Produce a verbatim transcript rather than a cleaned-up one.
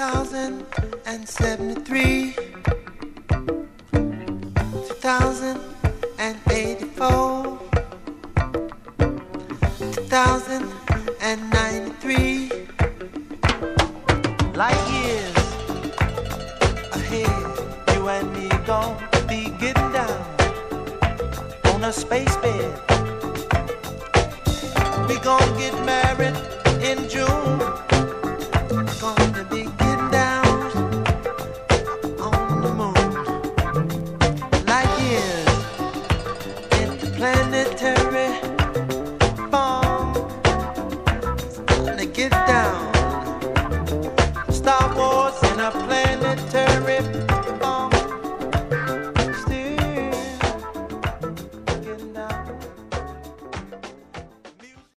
thousand seventy-three, two thousand eighty-four, two thousand ninety-three. Light years ahead, you and me gon' be getting down on a space bed. We gon' get married